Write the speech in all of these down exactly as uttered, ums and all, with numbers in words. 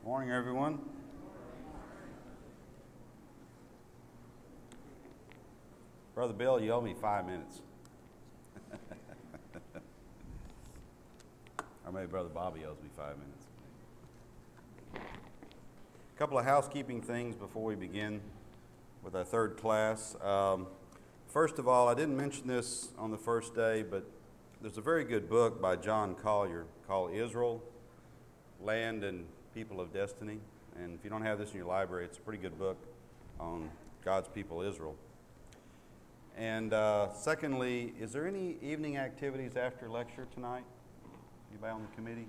Morning, everyone. Brother Bill, you owe me five minutes. Or maybe Brother Bobby owes me five minutes. A couple of housekeeping things before we begin with our third class. Um, first of all, I didn't mention this on the first day, but there's a very good book by John Collier called Israel, Land and People of Destiny. And if you don't have this in your library, it's a pretty good book on God's people, Israel. And uh, secondly, is there any evening activities after lecture tonight? Anybody on the committee?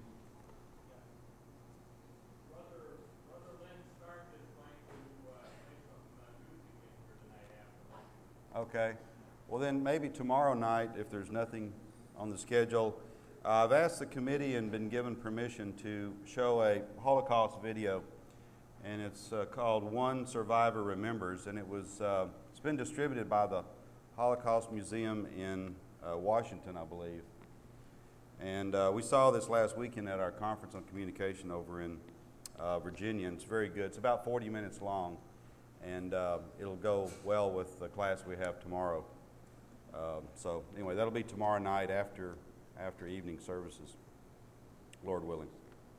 Brother, Brother Lynn Stark is going to uh, play some uh, music in for the night after. Okay. Well, then maybe tomorrow night, if there's nothing on the schedule, uh, I've asked the committee and been given permission to show a Holocaust video, and it's uh, called One Survivor Remembers, and it was uh, it's been distributed by the Holocaust Museum in uh, Washington, I believe. And uh, we saw this last weekend at our conference on communication over in uh, Virginia, and it's very good. It's about forty minutes long, and uh, it'll go well with the class we have tomorrow. Uh, so anyway, that'll be tomorrow night after after evening services, Lord willing.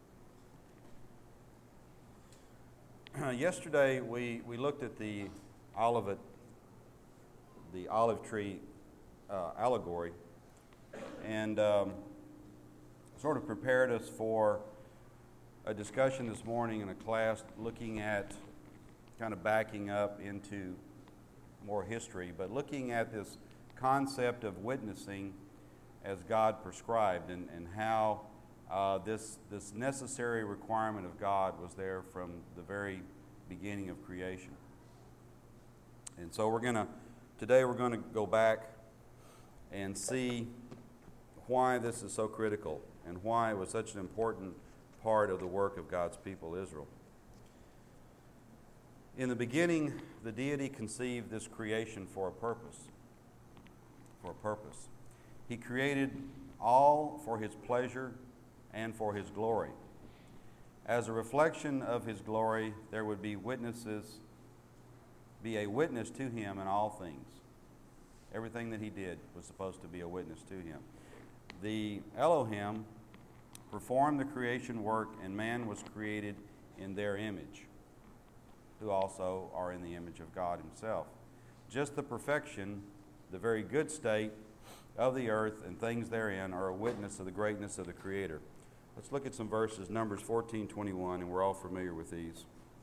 Yesterday we, we looked at the Olivet, the olive tree uh, allegory, and um, sort of prepared us for a discussion this morning in a class looking at kind of backing up into more history, but looking at this concept of witnessing as God prescribed, and, and how uh, this, this necessary requirement of God was there from the very beginning of creation. And so we're going to, today we're going to go back and see why this is so critical and why it was such an important part of the work of God's people, Israel. In the beginning, the deity conceived this creation for a purpose. For a purpose. He created all for his pleasure and for his glory. As a reflection of his glory, there would be witnesses, be a witness to him in all things. Everything that he did was supposed to be a witness to him. The Elohim performed the creation work, and man was created in their image, who also are in the image of God himself. Just the perfection, the very good state of the earth and things therein are a witness of the greatness of the Creator. Let's look at some verses, Numbers fourteen twenty-one, and we're all familiar with these.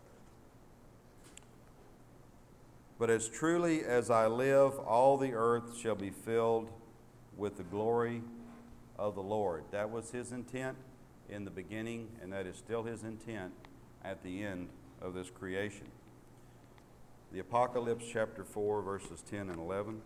But as truly as I live, all the earth shall be filled with the glory of the Lord. That was his intent in the beginning, and that is still his intent at the end of this creation. The Apocalypse chapter four, verses ten and eleven.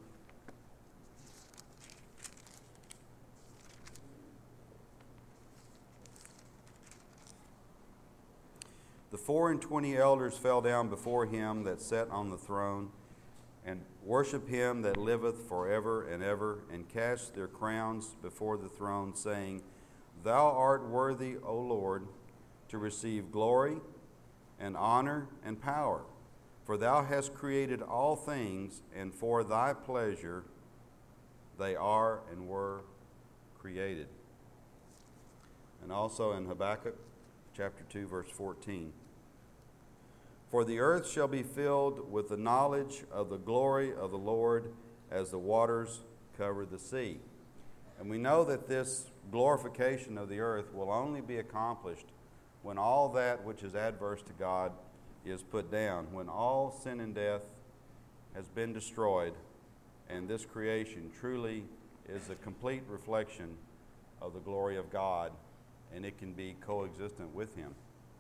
The four and twenty elders fell down before him that sat on the throne, and worship him that liveth forever and ever, and cast their crowns before the throne, saying, Thou art worthy, O Lord, to receive glory and honor and power, for thou hast created all things, and for thy pleasure they are and were created. And also in Habakkuk chapter two, verse fourteen. For the earth shall be filled with the knowledge of the glory of the Lord as the waters cover the sea. And we know that this glorification of the earth will only be accomplished when all that which is adverse to God is put down, when all sin and death has been destroyed, and this creation truly is a complete reflection of the glory of God, and it can be coexistent with him.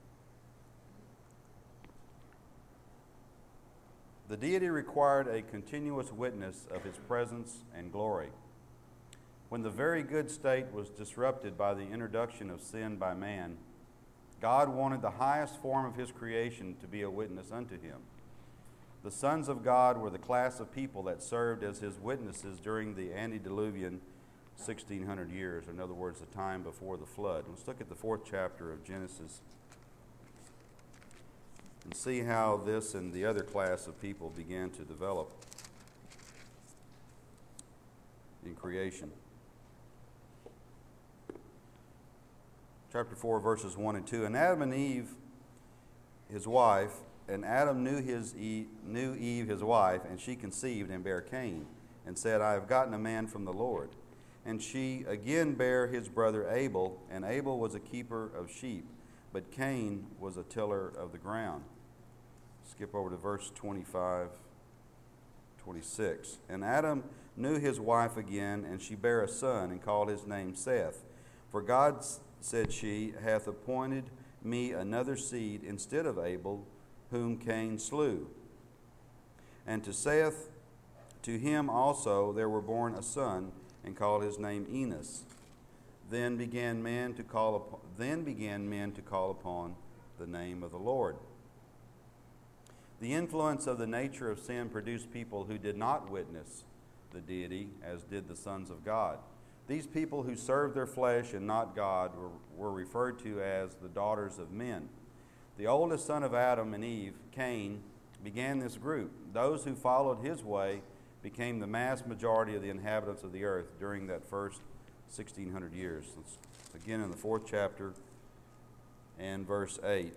The deity required a continuous witness of his presence and glory. When the very good state was disrupted by the introduction of sin by man, God wanted the highest form of his creation to be a witness unto him. The sons of God were the class of people that served as his witnesses during the antediluvian sixteen hundred years, in other words, the time before the flood. Let's look at the fourth chapter of Genesis. and see how this and the other class of people began to develop in creation. Chapter four, verses one and two. And Adam and Eve, his wife, and Adam knew his Eve, knew Eve his wife, and she conceived and bare Cain, and said, I have gotten a man from the Lord. And she again bare his brother Abel, and Abel was a keeper of sheep, but Cain was a tiller of the ground. Skip over to verse twenty-five, twenty-six. And Adam knew his wife again, and she bare a son, and called his name Seth. For God, said she, hath appointed me another seed instead of Abel, whom Cain slew. And to Seth, to him also there were born a son, and called his name Enos. Then began men to call upon, then began men to call upon the name of the Lord. The influence of the nature of sin produced people who did not witness the deity, as did the sons of God. These people who served their flesh and not God were, were referred to as the daughters of men. The oldest son of Adam and Eve, Cain, began this group. Those who followed his way became the mass majority of the inhabitants of the earth during that first sixteen hundred years. Let's again in the fourth chapter and verse eight.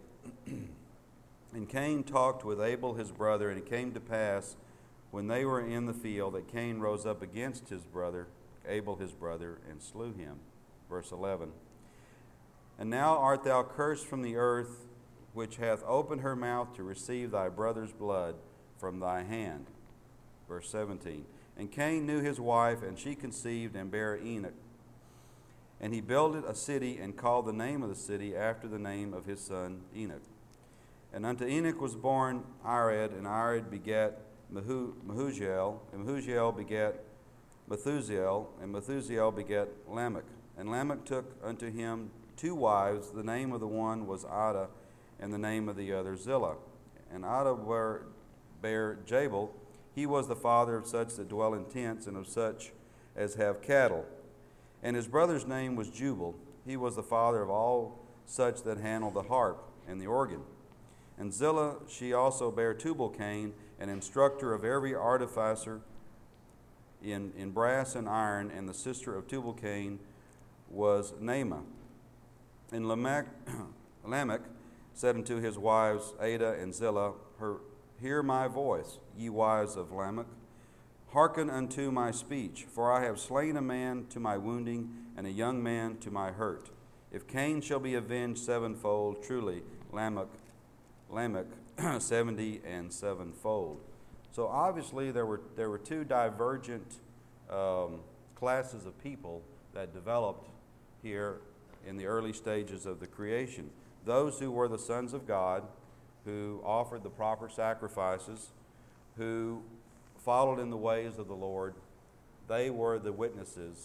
And Cain talked with Abel his brother, and it came to pass when they were in the field that Cain rose up against his brother, Abel his brother, and slew him. Verse eleven. And now art thou cursed from the earth, which hath opened her mouth to receive thy brother's blood from thy hand. Verse seventeen. And Cain knew his wife, and she conceived and bare Enoch. And he builded a city, and called the name of the city after the name of his son Enoch. And unto Enoch was born Irad, and Irad begat Mehu- Mehujael, and Mehujael begat Methusael, and Methusael begat Lamech. And Lamech took unto him two wives. The name of the one was Adah, and the name of the other Zillah. And Adah bare, bare Jabal. He was the father of such that dwell in tents, and of such as have cattle. And his brother's name was Jubal. He was the father of all such that handle the harp and the organ. And Zillah, she also bare Tubal-Cain, an instructor of every artificer in, in brass and iron, and the sister of Tubal-Cain was Naamah. And Lamech, Lamech said unto his wives Adah and Zillah, her, Hear my voice, ye wives of Lamech. Hearken unto my speech, for I have slain a man to my wounding, and a young man to my hurt. If Cain shall be avenged sevenfold, truly Lamech, Lamech seventy and sevenfold. So obviously there were there were two divergent um, classes of people that developed here in the early stages of the creation. Those who were the sons of God, who offered the proper sacrifices, who followed in the ways of the Lord, they were the witnesses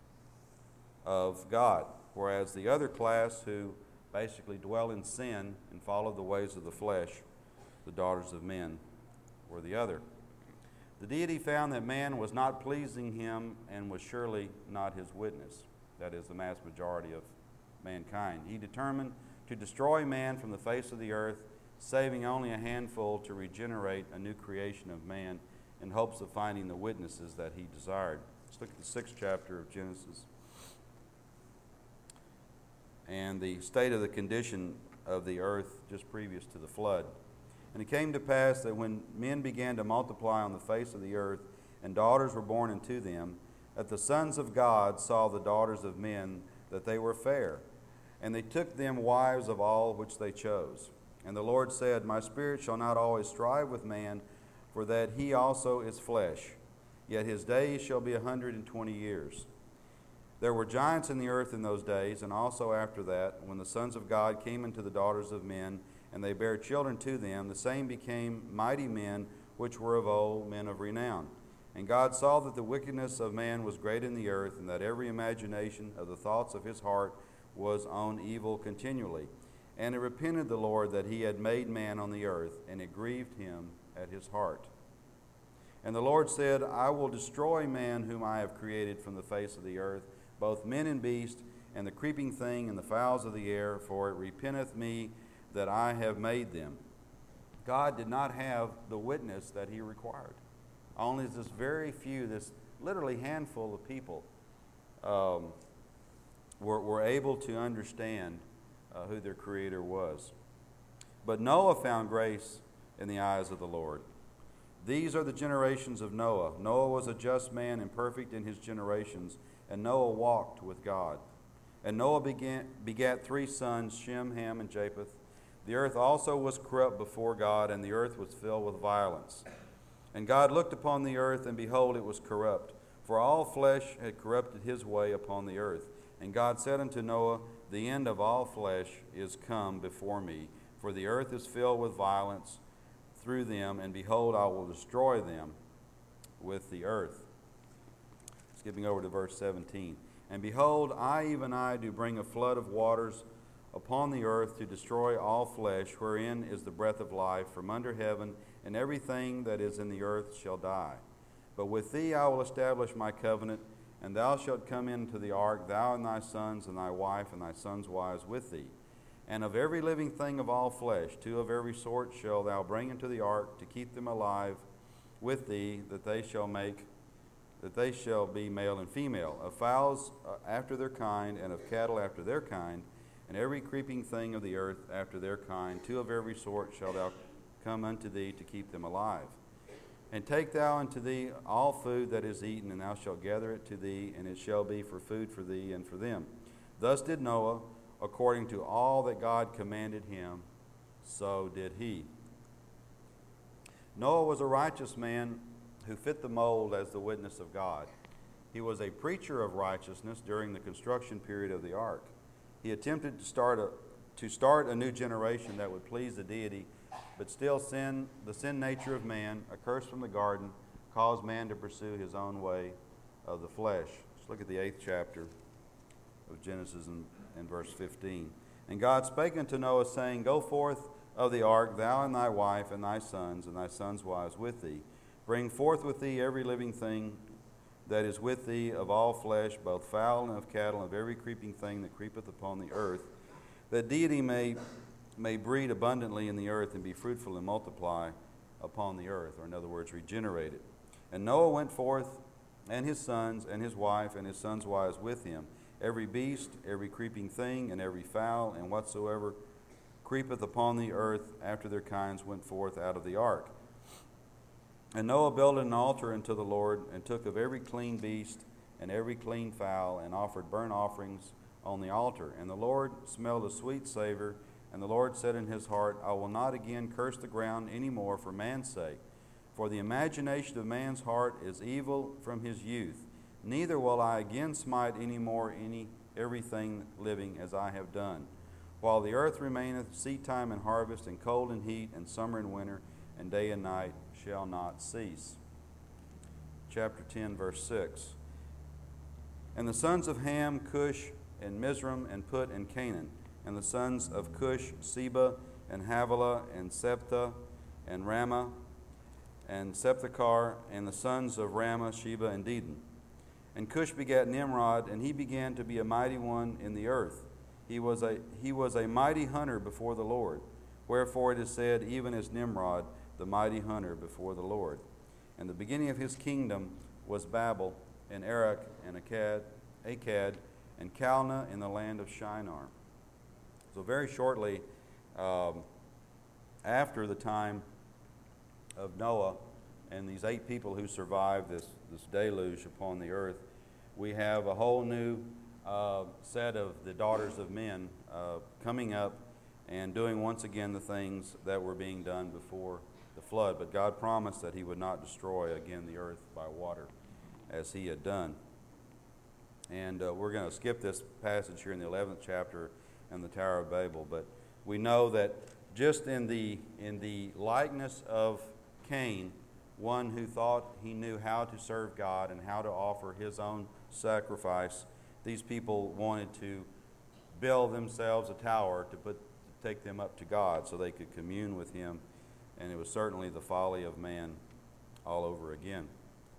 of God. Whereas the other class, who basically dwell in sin and follow the ways of the flesh, the daughters of men, were the other. The deity found that man was not pleasing him and was surely not his witness. That is, the mass majority of mankind. He determined to destroy man from the face of the earth, saving only a handful to regenerate a new creation of man in hopes of finding the witnesses that he desired. Let's look at the sixth chapter of Genesis and the state of the condition of the earth just previous to the flood. And it came to pass that when men began to multiply on the face of the earth, and daughters were born unto them, that the sons of God saw the daughters of men, that they were fair. And they took them wives of all which they chose. And the Lord said, My spirit shall not always strive with man, for that he also is flesh. Yet his days shall be a hundred and twenty years. There were giants in the earth in those days, and also after that, when the sons of God came into the daughters of men, and they bare children to them, the same became mighty men, which were of old, men of renown. And God saw that the wickedness of man was great in the earth, and that every imagination of the thoughts of his heart was on evil continually. And it repented the Lord that he had made man on the earth, and it grieved him at his heart. And the Lord said, I will destroy man whom I have created from the face of the earth, both men and beasts, and the creeping thing and the fowls of the air, for it repenteth me that I have made them. God did not have the witness that he required. Only this very few, this literally handful of people um, were, were able to understand uh, who their Creator was. But Noah found grace in the eyes of the Lord. These are the generations of Noah. Noah was a just man and perfect in his generations, and Noah walked with God. And Noah began, begat three sons, Shem, Ham, and Japheth. The earth also was corrupt before God, and the earth was filled with violence. And God looked upon the earth, and behold, it was corrupt, for all flesh had corrupted his way upon the earth. And God said unto Noah, The end of all flesh is come before me, for the earth is filled with violence through them, and behold, I will destroy them with the earth. Skipping over to verse seventeen. And behold, I, even I, do bring a flood of waters upon the earth to destroy all flesh, wherein is the breath of life from under heaven, and everything that is in the earth shall die. But with thee I will establish my covenant, and thou shalt come into the ark, thou and thy sons, and thy wife, and thy sons' wives with thee. And of every living thing of all flesh, two of every sort shalt thou bring into the ark, to keep them alive with thee, that they shall make, that they shall be male and female, of fowls after their kind, and of cattle after their kind, and every creeping thing of the earth after their kind, two of every sort shalt thou come unto thee to keep them alive. And take thou unto thee all food that is eaten, and thou shalt gather it to thee, and it shall be for food for thee and for them. Thus did Noah, according to all that God commanded him, so did he. Noah was a righteous man who fit the mold as the witness of God. He was a preacher of righteousness during the construction period of the ark. He attempted to start a, to start a new generation that would please the deity, but still sin, the sin nature of man, a curse from the garden, caused man to pursue his own way of the flesh. Let's look at the eighth chapter of Genesis in, in verse fifteen. And God spake unto Noah, saying, Go forth of the ark, thou and thy wife, and thy sons, and thy sons' wives with thee. Bring forth with thee every living thing that is with thee of all flesh, both fowl and of cattle, and of every creeping thing that creepeth upon the earth, that deity may, may breed abundantly in the earth, and be fruitful and multiply upon the earth, or in other words, regenerate it. And Noah went forth, and his sons, and his wife, and his sons' wives with him, every beast, every creeping thing, and every fowl, and whatsoever creepeth upon the earth after their kinds went forth out of the ark. And Noah built an altar unto the Lord, and took of every clean beast and every clean fowl, and offered burnt offerings on the altar. And the Lord smelled a sweet savor, and the Lord said in his heart, I will not again curse the ground any more for man's sake, for the imagination of man's heart is evil from his youth. Neither will I again smite any more any everything living as I have done. While the earth remaineth, seed time and harvest, and cold and heat, and summer and winter, and day and night shall not cease. Chapter ten, verse six. And the sons of Ham, Cush, and Mizraim, and Put, and Canaan. And the sons of Cush, Seba, and Havilah, and Septha, and Ramah, and Septhachar. And the sons of Ramah, Sheba, and Dedan. And Cush begat Nimrod, and he began to be a mighty one in the earth. He was a, he was a mighty hunter before the Lord. Wherefore it is said, even as Nimrod, the mighty hunter before the Lord. And the beginning of his kingdom was Babel, and Erech, and Akkad, Akkad, and Calneh in the land of Shinar. So very shortly um, after the time of Noah and these eight people who survived this, this deluge upon the earth, we have a whole new uh, set of the daughters of men uh, coming up and doing once again the things that were being done before the flood. But God promised that he would not destroy again the earth by water as he had done. And uh, we're going to skip this passage here in the eleventh chapter in the Tower of Babel. But we know that just in the in the likeness of Cain, one who thought he knew how to serve God and how to offer his own sacrifice, these people wanted to build themselves a tower to put to take them up to God so they could commune with him. And it was certainly the folly of man all over again.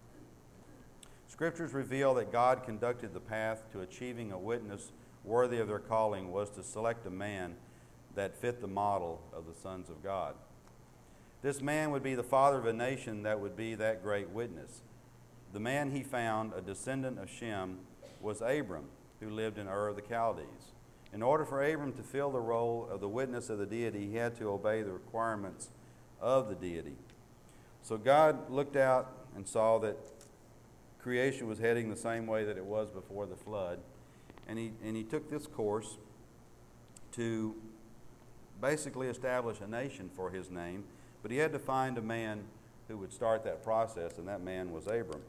Scriptures reveal that God conducted the path to achieving a witness worthy of their calling was to select a man that fit the model of the sons of God. This man would be the father of a nation that would be that great witness. The man he found, a descendant of Shem, was Abram, who lived in Ur of the Chaldees. In order for Abram to fill the role of the witness of the deity, he had to obey the requirements of the deity. So God looked out and saw that creation was heading the same way that it was before the flood, and he, and he took this course to basically establish a nation for his name, but he had to find a man who would start that process, and that man was Abram.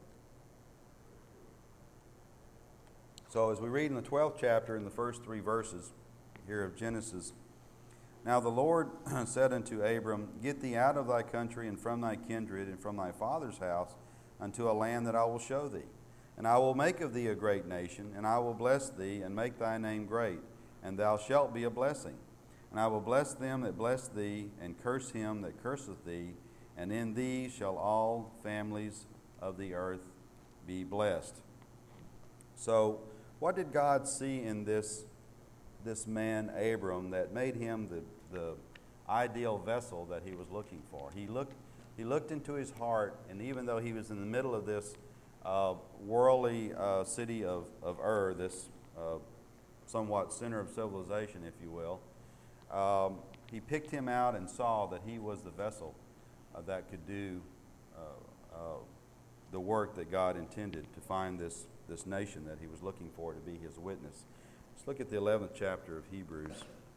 So as we read in the twelfth chapter, in the first three verses here of Genesis, "Now the Lord said unto Abram, Get thee out of thy country and from thy kindred and from thy father's house unto a land that I will show thee. And I will make of thee a great nation, and I will bless thee, and make thy name great, and thou shalt be a blessing. And I will bless them that bless thee, and curse him that curseth thee, and in thee shall all families of the earth be blessed." So, what did God see in this, this man, Abram, that made him the, the ideal vessel that he was looking for? He looked, he looked into his heart, and even though he was in the middle of this uh, worldly uh, city of, of Ur, this uh, somewhat center of civilization, if you will, um, he picked him out and saw that he was the vessel uh, that could do uh, uh, the work that God intended to find this this nation that he was looking for to be his witness. Let's look at the eleventh chapter of Hebrews,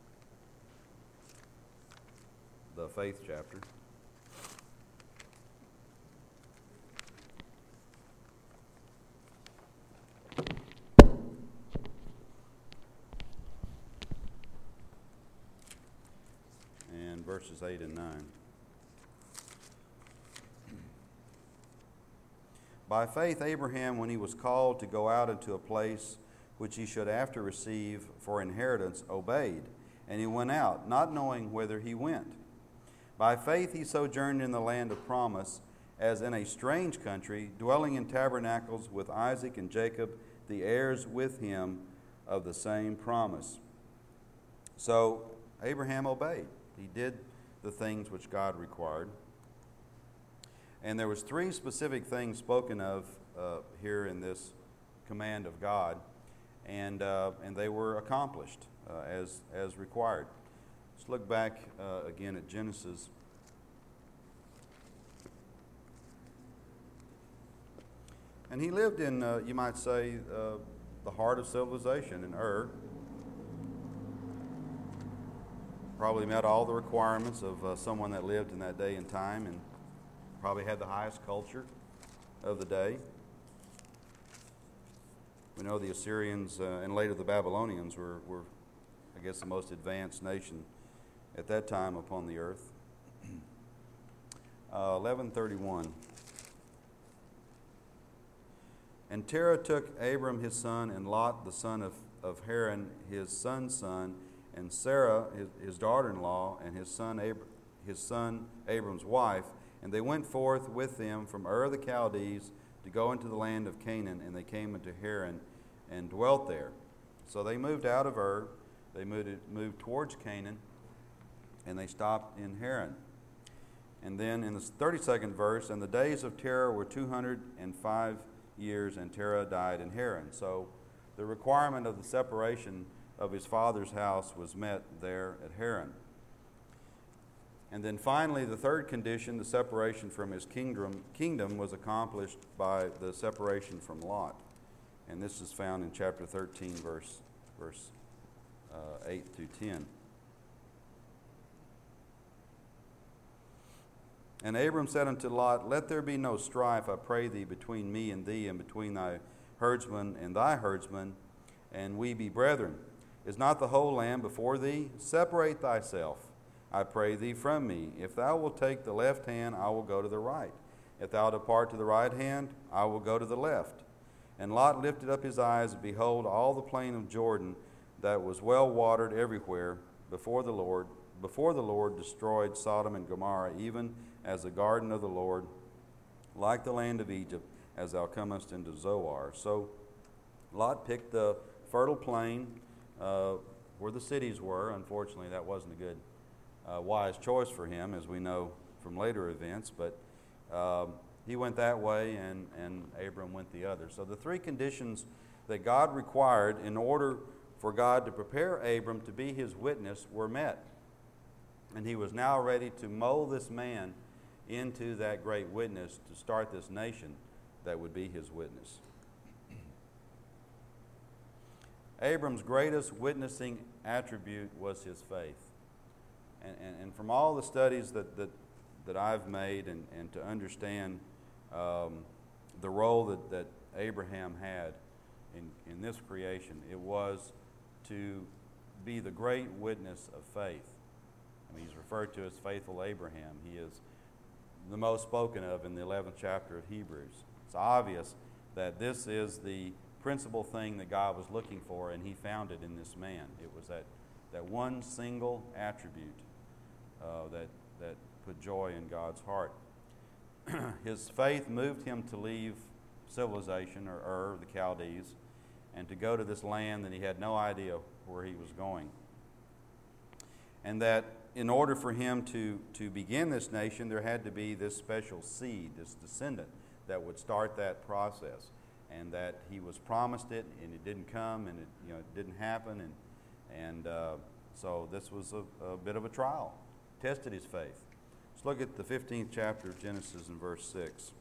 the faith chapter. And verses eight and nine. "By faith Abraham, when he was called to go out into a place which he should after receive for inheritance, obeyed, and he went out, not knowing whither he went. By faith he sojourned in the land of promise, as in a strange country, dwelling in tabernacles with Isaac and Jacob, the heirs with him of the same promise." So Abraham obeyed. He did the things which God required. And there was three specific things spoken of uh, here in this command of God, and uh, and they were accomplished uh, as as required. Let's look back uh, again at Genesis. And he lived in, uh, you might say, uh, the heart of civilization in Ur. Probably met all the requirements of uh, someone that lived in that day and time, and probably had the highest culture of the day. We know the Assyrians uh, and later the Babylonians were, were, I guess, the most advanced nation at that time upon the earth. uh, eleven thirty-one. "And Terah took Abram his son, and Lot the son of, of Haran his son's son, and Sarah his, his daughter-in-law, and his son Abr- his son Abram's wife, and they went forth with them from Ur of the Chaldees to go into the land of Canaan, and they came into Haran and dwelt there." So they moved out of Ur, they moved, moved towards Canaan, and they stopped in Haran. And then in the thirty-second verse, "And the days of Terah were two hundred five years, and Terah died in Haran." So the requirement of the separation of his father's house was met there at Haran. And then finally, the third condition, the separation from his kingdom, kingdom was accomplished by the separation from Lot. And this is found in chapter thirteen, verse, verse uh, eight through ten. "And Abram said unto Lot, Let there be no strife, I pray thee, between me and thee, and between thy herdsmen and thy herdsmen, and we be brethren. Is not the whole land before thee? Separate thyself, I pray thee, from me. If thou wilt take the left hand, I will go to the right. If thou depart to the right hand, I will go to the left. And Lot lifted up his eyes, and behold, all the plain of Jordan, that was well watered everywhere, before the Lord, before the Lord destroyed Sodom and Gomorrah, even as the garden of the Lord, like the land of Egypt, as thou comest into Zoar." So Lot picked the fertile plain uh, where the cities were. Unfortunately, that wasn't a good Uh, wise choice for him, as we know from later events, but um, he went that way and, and Abram went the other. So the three conditions that God required in order for God to prepare Abram to be his witness were met. And he was now ready to mold this man into that great witness to start this nation that would be his witness. Abram's greatest witnessing attribute was his faith. And, and, and from all the studies that, that, that I've made and, and to understand um, the role that, that Abraham had in, in this creation, it was to be the great witness of faith. I mean, he's referred to as faithful Abraham. He is the most spoken of in the eleventh chapter of Hebrews. It's obvious that this is the principal thing that God was looking for, and he found it in this man. It was that, that one single attribute uh, that, that put joy in God's heart. His faith moved him to leave civilization, or Ur, the Chaldees, and to go to this land that he had no idea where he was going. And that in order for him to, to begin this nation, there had to be this special seed, this descendant, that would start that process. And that he was promised it, and it didn't come, and it, you know, it didn't happen. And, and uh, so this was a, a bit of a trial, tested his faith. Let's look at the fifteenth chapter of Genesis in verse six.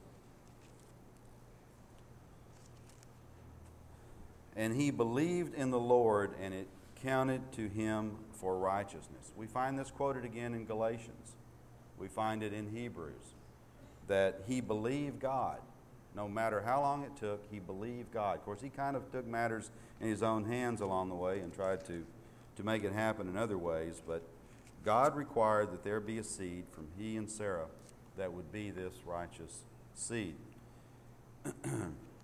And he believed in the Lord, and it counted to him for righteousness. We find this quoted again in Galatians. We find it in Hebrews, that he believed God. No matter how long it took, he believed God. Of course, he kind of took matters in his own hands along the way and tried to, to make it happen in other ways, but God required that there be a seed from he and Sarah that would be this righteous seed. Let's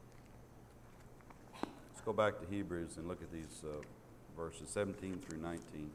go back to Hebrews and look at these uh, verses seventeen through nineteen.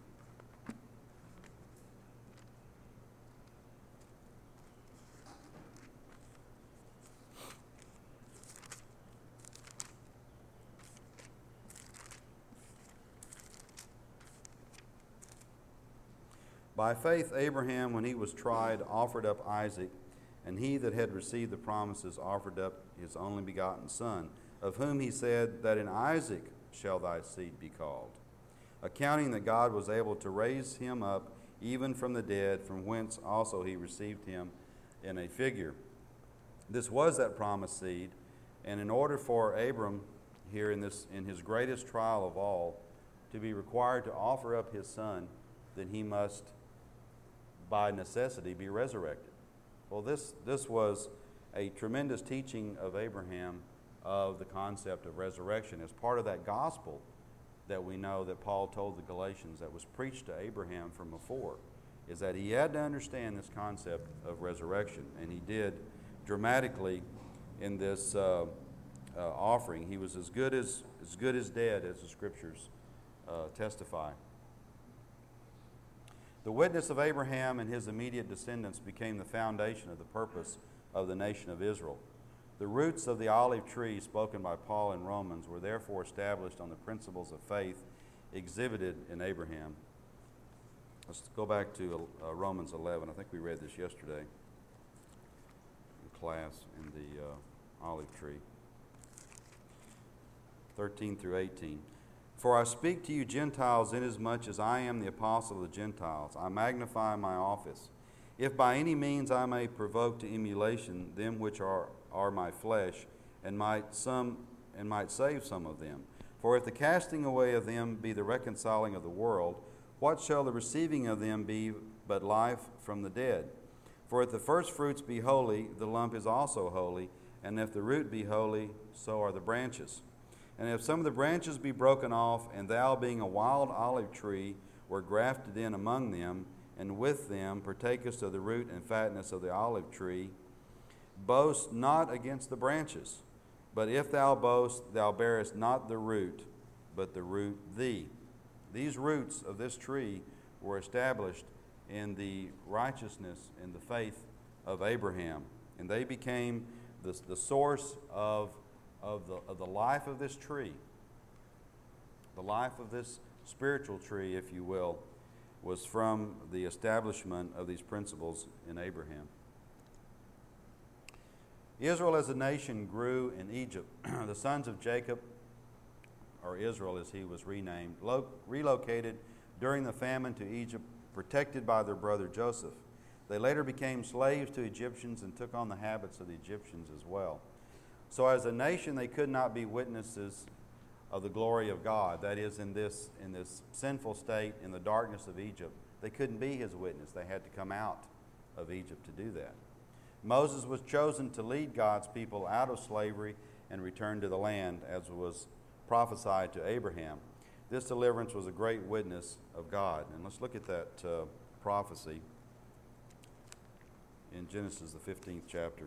By faith, Abraham, when he was tried, offered up Isaac, and he that had received the promises offered up his only begotten son, of whom he said, that in Isaac shall thy seed be called, accounting that God was able to raise him up even from the dead, from whence also he received him in a figure. This was that promised seed, and in order for Abram, here in this in his greatest trial of all, to be required to offer up his son, then he must by necessity be resurrected. Well, this, this was a tremendous teaching of Abraham of the concept of resurrection as part of that gospel that we know that Paul told the Galatians that was preached to Abraham from before, is that he had to understand this concept of resurrection, and he did dramatically in this uh, uh, offering. He was as good as, as good as dead, as the scriptures uh, testify. The witness of Abraham and his immediate descendants became the foundation of the purpose of the nation of Israel. The roots of the olive tree spoken by Paul in Romans were therefore established on the principles of faith exhibited in Abraham. Let's go back to uh, Romans eleven. I think we read this yesterday in class in the uh, olive tree. thirteen through eighteen. For I speak to you Gentiles, inasmuch as I am the apostle of the Gentiles. I magnify my office. If by any means I may provoke to emulation them which are, are my flesh, and might some and might save some of them. For if the casting away of them be the reconciling of the world, what shall the receiving of them be but life from the dead? For if the first fruits be holy, the lump is also holy, and if the root be holy, so are the branches. And if some of the branches be broken off, and thou, being a wild olive tree, were grafted in among them, and with them partakest of the root and fatness of the olive tree, boast not against the branches. But if thou boast, thou bearest not the root, but the root thee. These roots of this tree were established in the righteousness and the faith of Abraham, and they became the, the source of Of the, of the life of this tree, the life of this spiritual tree, if you will. was from the establishment of these principles in Abraham. Israel as a nation grew in Egypt. The sons of Jacob, or Israel as he was renamed, lo- relocated during the famine to Egypt, protected by their brother Joseph. They later became slaves to Egyptians and took on the habits of the Egyptians as well. So as a nation, they could not be witnesses of the glory of God. That is, in this, in this sinful state, in the darkness of Egypt, they couldn't be his witness. They had to come out of Egypt to do that. Moses was chosen to lead God's people out of slavery and return to the land, as was prophesied to Abraham. This deliverance was a great witness of God. And let's look at that uh, prophecy in Genesis, the fifteenth chapter.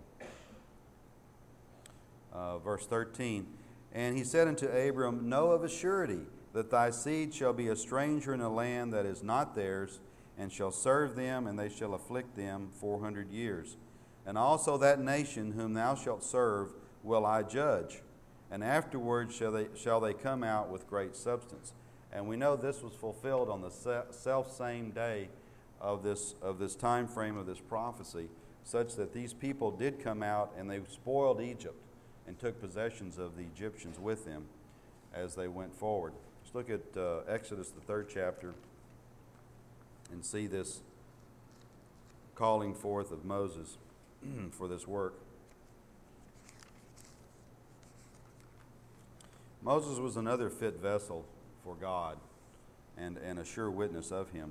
Uh, verse thirteen, "And he said unto Abram, Know of a surety that thy seed shall be a stranger in a land that is not theirs, and shall serve them, and they shall afflict them four hundred years. And also that nation whom thou shalt serve will I judge, and afterwards shall they, shall they come out with great substance." And we know this was fulfilled on the self-same day of this, of this time frame of this prophecy, such that these people did come out and they spoiled Egypt and took possessions of the Egyptians with them as they went forward. Let's look at uh, Exodus, the third chapter, and see this calling forth of Moses for this work. Moses was another fit vessel for God and, and a sure witness of him.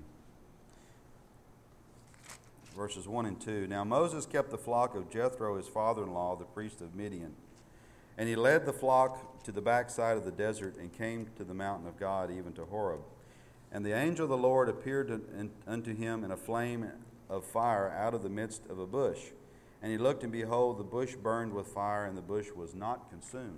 Verses one and two, "Now Moses kept the flock of Jethro, his father-in-law, the priest of Midian. And he led the flock to the backside of the desert and came to the mountain of God, even to Horeb. And the angel of the Lord appeared unto him in a flame of fire out of the midst of a bush. And he looked, and behold, the bush burned with fire, and the bush was not consumed."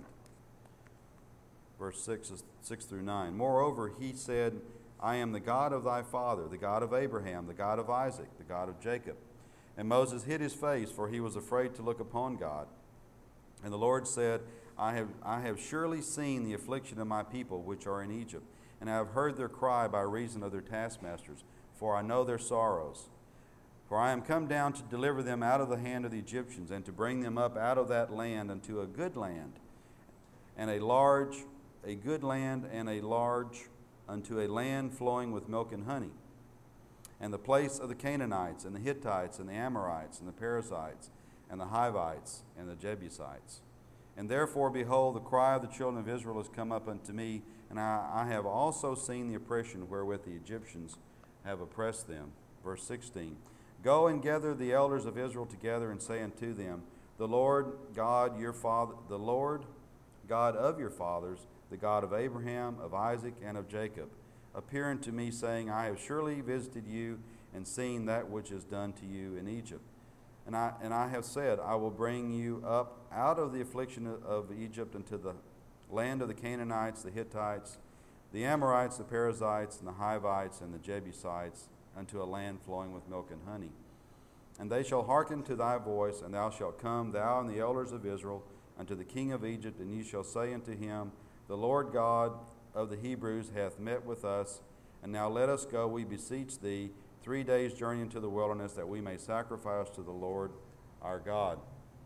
Verse six, six through nine. "Moreover, he said, I am the God of thy father, the God of Abraham, the God of Isaac, the God of Jacob. And Moses hid his face, for he was afraid to look upon God. And the Lord said, I have, I have surely seen the affliction of my people which are in Egypt, and I have heard their cry by reason of their taskmasters, for I know their sorrows. For I am come down to deliver them out of the hand of the Egyptians, and to bring them up out of that land unto a good land, and a large, a good land, and a large, unto a land flowing with milk and honey, and the place of the Canaanites, and the Hittites, and the Amorites, and the Perizzites, and the Hivites, and the Jebusites. And therefore, behold, the cry of the children of Israel has come up unto me, and I, I have also seen the oppression wherewith the Egyptians have oppressed them." Verse sixteen, "Go and gather the elders of Israel together, and say unto them, The Lord God your father, the Lord God of your fathers, the God of Abraham, of Isaac, and of Jacob, appear unto me, saying, I have surely visited you, and seen that which is done to you in Egypt. And I, and I have said, I will bring you up out of the affliction of Egypt into the land of the Canaanites, the Hittites, the Amorites, the Perizzites, and the Hivites, and the Jebusites, unto a land flowing with milk and honey. And they shall hearken to thy voice, and thou shalt come, thou and the elders of Israel, unto the king of Egypt, and ye shall say unto him, The Lord God of the Hebrews hath met with us, and now let us go, we beseech thee, three days' journey into the wilderness, that we may sacrifice to the Lord our God."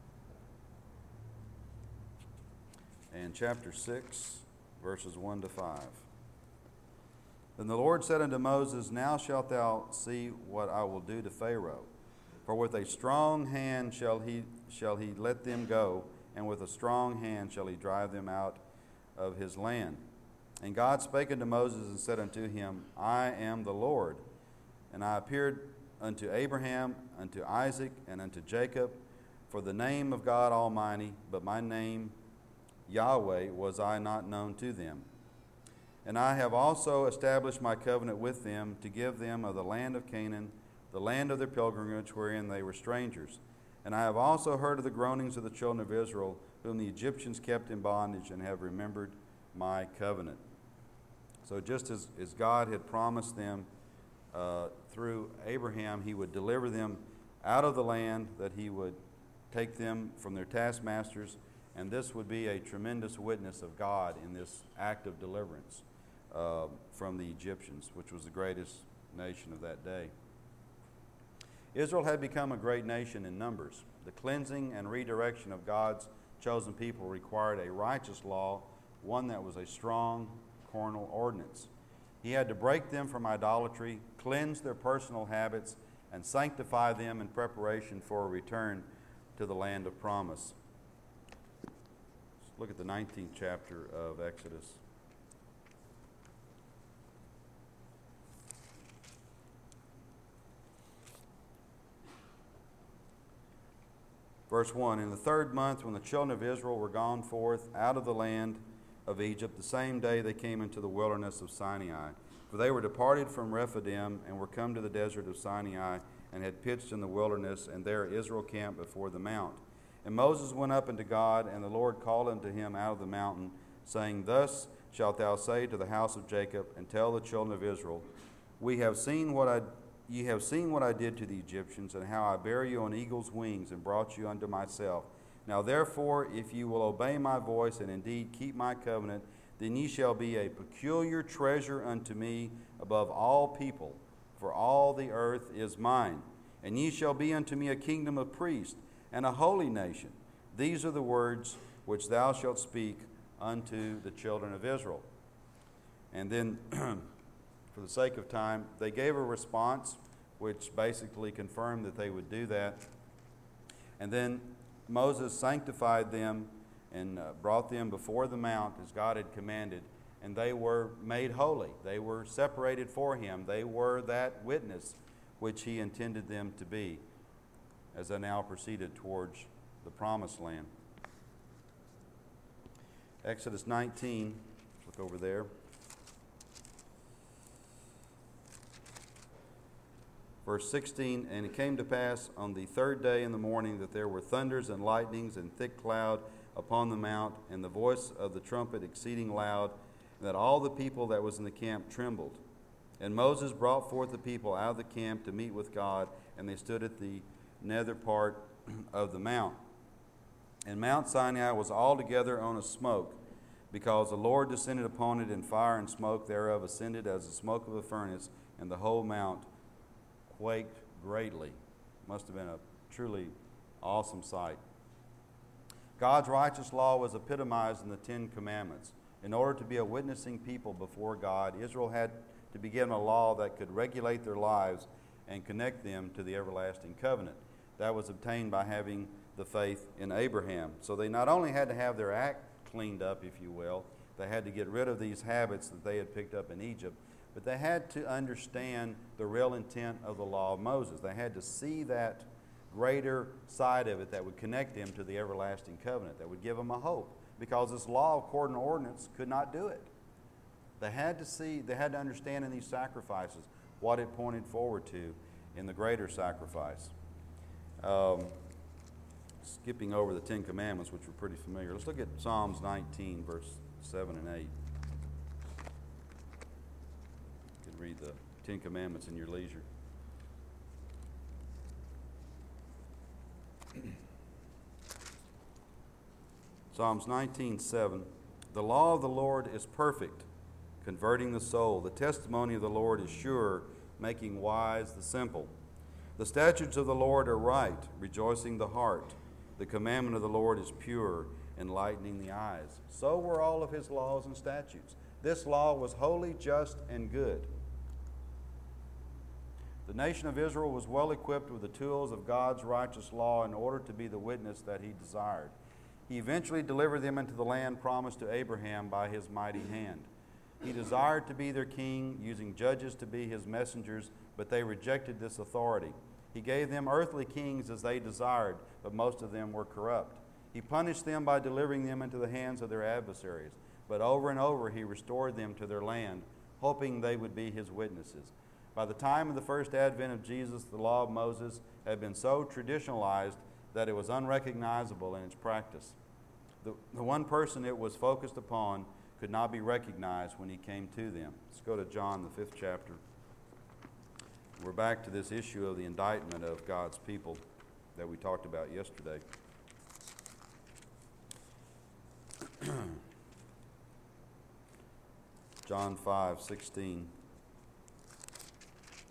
And chapter six, verses one to five. "Then the Lord said unto Moses, Now shalt thou see what I will do to Pharaoh. For with a strong hand shall he, shall he let them go, and with a strong hand shall he drive them out of his land. And God spake unto Moses and said unto him, I am the Lord. And I appeared unto Abraham, unto Isaac, and unto Jacob, for the name of God Almighty, but my name Yahweh was I not known to them. And I have also established my covenant with them, to give them of the land of Canaan, the land of their pilgrimage, wherein they were strangers. And I have also heard of the groanings of the children of Israel, whom the Egyptians kept in bondage, and have remembered my covenant." So just as, as God had promised them uh, through Abraham, he would deliver them out of the land, that he would take them from their taskmasters, and this would be a tremendous witness of God in this act of deliverance uh, from the Egyptians, which was the greatest nation of that day. Israel had become a great nation in numbers. The cleansing and redirection of God's chosen people required a righteous law, one that was a strong carnal ordinance. He had to break them from idolatry, cleanse their personal habits, and sanctify them in preparation for a return to the land of promise. Let's look at the nineteenth chapter of Exodus. Verse one, in the third month, when the children of Israel were gone forth out of the land of Egypt, the same day they came into the wilderness of Sinai. For they were departed from Rephidim, and were come to the desert of Sinai, and had pitched in the wilderness, and there Israel camped before the mount. And Moses went up unto God, and the Lord called unto him out of the mountain, saying, Thus shalt thou say to the house of Jacob, and tell the children of Israel, We have seen what I Ye have seen what I did to the Egyptians, and how I bare you on eagle's wings, and brought you unto myself. Now therefore, if ye will obey my voice, and indeed keep my covenant, then ye shall be a peculiar treasure unto me above all people, for all the earth is mine. And ye shall be unto me a kingdom of priests, and a holy nation. These are the words which thou shalt speak unto the children of Israel. And then, for the sake of time, they gave a response which basically confirmed that they would do that. And then Moses sanctified them and uh, brought them before the mount as God had commanded, and they were made holy. They were separated for him. They were that witness which he intended them to be as they now proceeded towards the promised land. Exodus nineteen, look over there. Verse sixteen, and it came to pass on the third day in the morning that there were thunders and lightnings and thick cloud upon the mount, and the voice of the trumpet exceeding loud, and that all the people that was in the camp trembled. And Moses brought forth the people out of the camp to meet with God, and they stood at the nether part of the mount. And Mount Sinai was altogether on a smoke, because the Lord descended upon it in fire, and smoke thereof ascended as the smoke of a furnace, and the whole mount quaked greatly. Must have been a truly awesome sight. God's righteous law was epitomized in the Ten Commandments. In order to be a witnessing people before God, Israel had to be given a law that could regulate their lives and connect them to the everlasting covenant. That was obtained by having the faith in Abraham. So they not only had to have their act cleaned up, if you will, they had to get rid of these habits that they had picked up in Egypt, but they had to understand the real intent of the law of Moses. They had to see that greater side of it that would connect them to the everlasting covenant, that would give them a hope, because this law of court and ordinance could not do it. They had to see, they had to understand in these sacrifices what it pointed forward to in the greater sacrifice. Um, skipping over the Ten Commandments, which were pretty familiar. Let's look at Psalms nineteen, verse seven and eight. You can read the Ten Commandments in your leisure. Psalms nineteen, seven. The law of the Lord is perfect, converting the soul. The testimony of the Lord is sure, making wise the simple. The statutes of the Lord are right, rejoicing the heart. The commandment of the Lord is pure, enlightening the eyes. So were all of his laws and statutes. This law was holy, just, and good. The nation of Israel was well equipped with the tools of God's righteous law in order to be the witness that he desired. He eventually delivered them into the land promised to Abraham by his mighty hand. He desired to be their king, using judges to be his messengers, but they rejected this authority. He gave them earthly kings as they desired, but most of them were corrupt. He punished them by delivering them into the hands of their adversaries, but over and over he restored them to their land, hoping they would be his witnesses. By the time of the first advent of Jesus, the law of Moses had been so traditionalized that it was unrecognizable in its practice. The, the one person it was focused upon could not be recognized when he came to them. Let's go to John, the fifth chapter. We're back to this issue of the indictment of God's people that we talked about yesterday. John five, sixteen.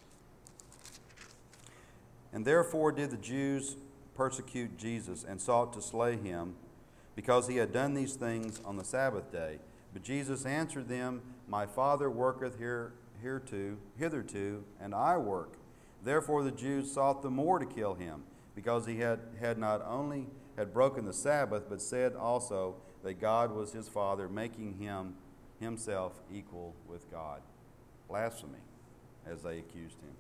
And therefore did the Jews persecute Jesus and sought to slay him, because he had done these things on the Sabbath day. But Jesus answered them, My Father worketh here, hereto, hitherto, and I work. Therefore the Jews sought the more to kill him, because he had, had not only had broken the Sabbath, but said also that God was his Father, making him himself equal with God. Blasphemy, as they accused him.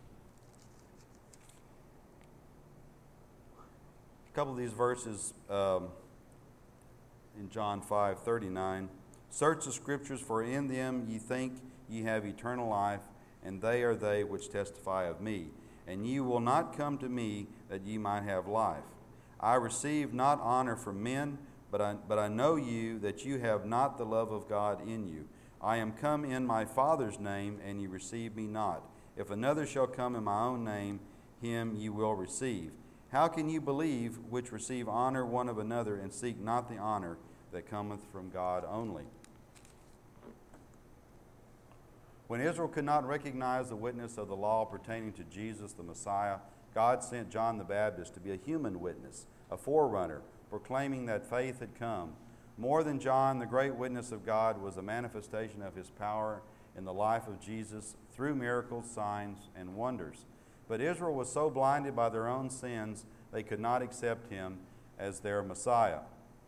A couple of these verses um, in John five thirty-nine. Search the Scriptures, for in them ye think ye have eternal life, and they are they which testify of me. And ye will not come to me that ye might have life. I receive not honor from men, but I, but I know you, that you have not the love of God in you. I am come in my Father's name, and ye receive me not. If another shall come in my own name, him ye will receive. How can you believe which receive honor one of another, and seek not the honor that cometh from God only? When Israel could not recognize the witness of the law pertaining to Jesus the Messiah, God sent John the Baptist to be a human witness, a forerunner, proclaiming that faith had come. More than John, the great witness of God was a manifestation of his power in the life of Jesus through miracles, signs, and wonders. But Israel was so blinded by their own sins, they could not accept him as their Messiah.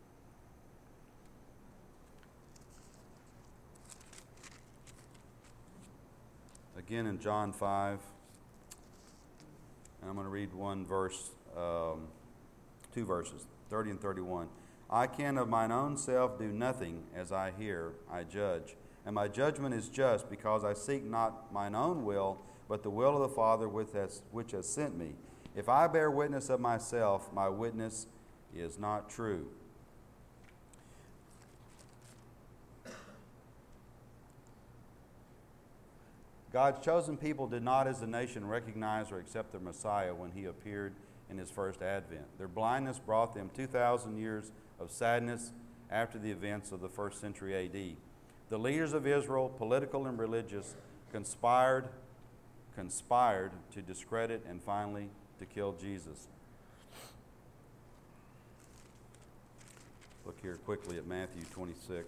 Again in John five, and I'm going to read one verse, um, two verses, thirty and thirty-one. I can of mine own self do nothing, as I hear, I judge. And my judgment is just, because I seek not mine own will, but the will of the Father which has, which has sent me. If I bear witness of myself, my witness is not true. God's chosen people did not as a nation recognize or accept their Messiah when he appeared in his first advent. Their blindness brought them two thousand years of sadness after the events of the first century A D. The leaders of Israel, political and religious, conspired, conspired to discredit and finally to kill Jesus. Look here quickly at Matthew twenty-six.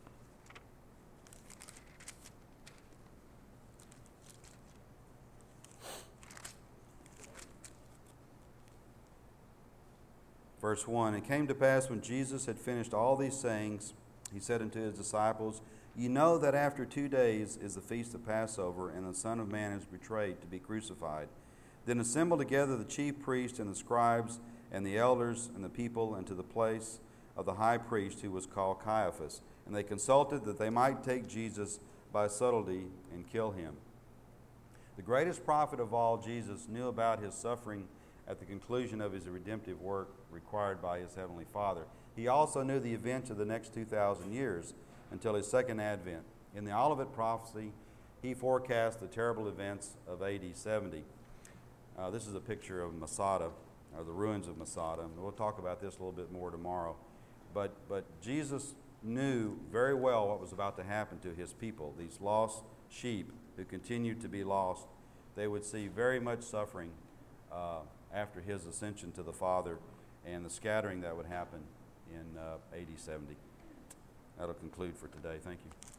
Verse one, It came to pass when Jesus had finished all these sayings, he said unto his disciples, Ye know that after two days is the feast of Passover, and the Son of Man is betrayed to be crucified. Then assembled together the chief priests and the scribes and the elders and the people unto the place of the high priest, who was called Caiaphas. And they consulted that they might take Jesus by subtlety and kill him. The greatest prophet of all, Jesus, knew about his suffering at the conclusion of his redemptive work required by his heavenly Father. He also knew the events of the next two thousand years until his second advent. In the Olivet prophecy, he forecast the terrible events of A D seventy. Uh, this is a picture of Masada, or the ruins of Masada. And we'll talk about this a little bit more tomorrow. But, but Jesus knew very well what was about to happen to his people, these lost sheep who continued to be lost. They would see very much suffering uh, after his ascension to the Father and the scattering that would happen in uh, A D seventy. That'll conclude for today. Thank you.